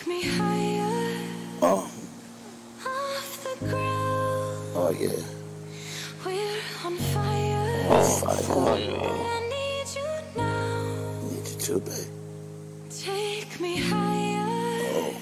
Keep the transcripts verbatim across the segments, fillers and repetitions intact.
Take me higher. Oh. Off the ground. Oh, yeah. We're on fire. On fire. I need you now. Need you too, babe. Take me higher. Oh.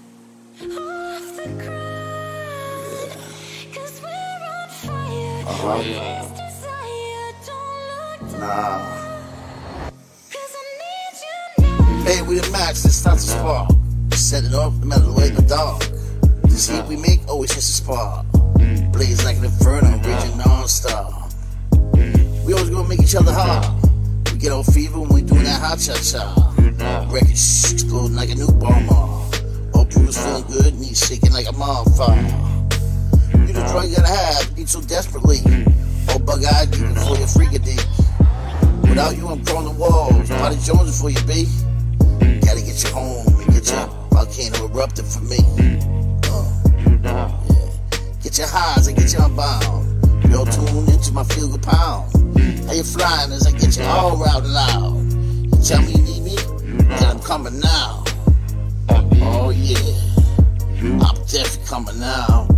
Off the ground. Yeah. Cause we're on fire. Uh-huh. This desire, don't look down. Nah. Cause I need you now. Hey, we the max, let's start to spark. Set it off, no matter the way in the dark. This heat we make always hits a spark. Blaze like an inferno, raging non-stop. We always gonna make each other hard. We get all fever when we doing that hot cha-cha. Record shh, exploding like a new bomber. All bruised feeling good, knees shaking like a bonfire. You the drug you gotta have, need so desperately. All bug-eyed, even for your freakaday. Without you, I'm prone to walls. Body Jones for you, B. Gotta get you home and get your volcano erupted for me. Uh, yeah. Get your highs and get you unbound. You're tuned into my feel good pound. How you flying as I get you all loud and loud. You tell me you need me, then I'm coming now. Oh yeah, I'm definitely coming now.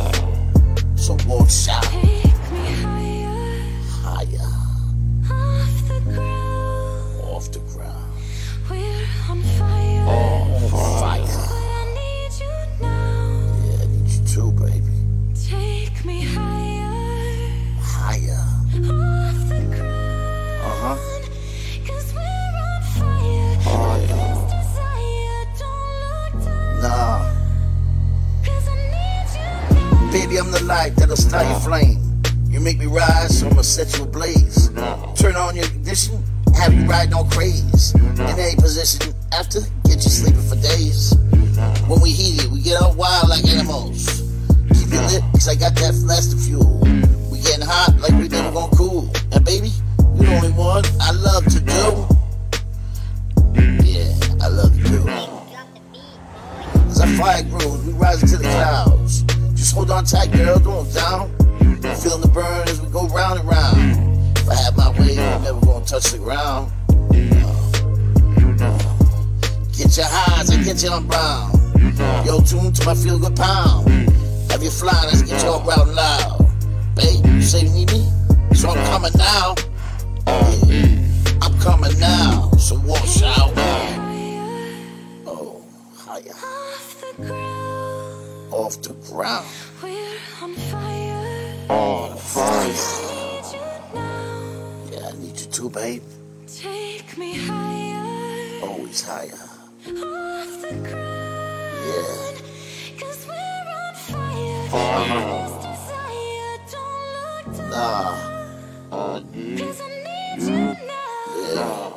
So watch out. Take me higher. Higher. Off the ground. Off the ground. We're on fire. On fire. But I need you now. Yeah, I need you too, baby. Take me higher. Higher. Off the ground. Uh-huh. Cause we're on fire. Fire. This desire, don't look down. Nah. Cause I need you now. Baby, I'm the light that'll start your flame. You make me rise, so I'ma set you ablaze. Turn on your ignition, have you riding on craze. In any position, after, get you sleeping for days. When we heat it, we get all wild like animals. Keep it lit, cause I got that flash to fuel. We getting hot like we never gonna cool. And baby, you the only one I love to do. Yeah, I love you too. As our fire grows, we rise into the clouds. Just hold on tight, girl, don't down. Feeling the burn as we go round and round. If I have my way, I'm never gonna touch the ground. Uh, get your highs and get you unbound. Yo, tune to my feel good pound. Have you flying as I get you all round and loud. Babe, you say you need me? So I'm coming now. Yeah, I'm coming now. So watch out. Oh, higher. Off the ground. Off the ground. We're on fire. On fire. I need you now. Yeah, I need you too, babe. Take me higher. Always higher. Off the ground. Yeah. Cause we're on fire. Fire. This desire, don't look down. Nah. Cause I need you now. Yeah.